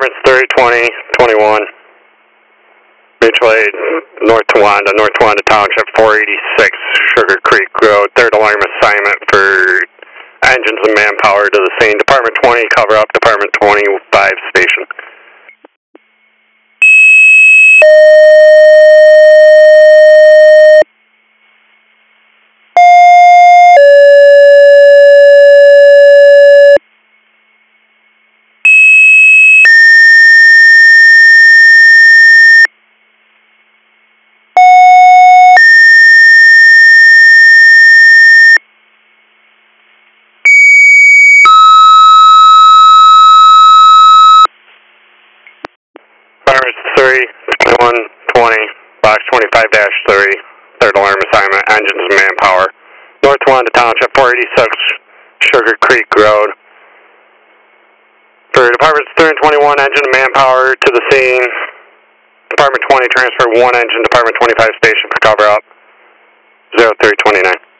Departments 30, 20, 21. Mutual aid, North Towanda Township, 486 Sugar Creek Road. Third alarm assignment for engines and manpower to the scene. Department 20, cover up. Department 25 station. Departments 30, 21, 20, box 25-3. Third alarm assignment, engines and manpower. North Towanda Township, 486 Sugar Creek Road. For Departments 30 and 21, engine and manpower to the scene. Department 20, transfer one engine, Department 25 station for cover up. 0329.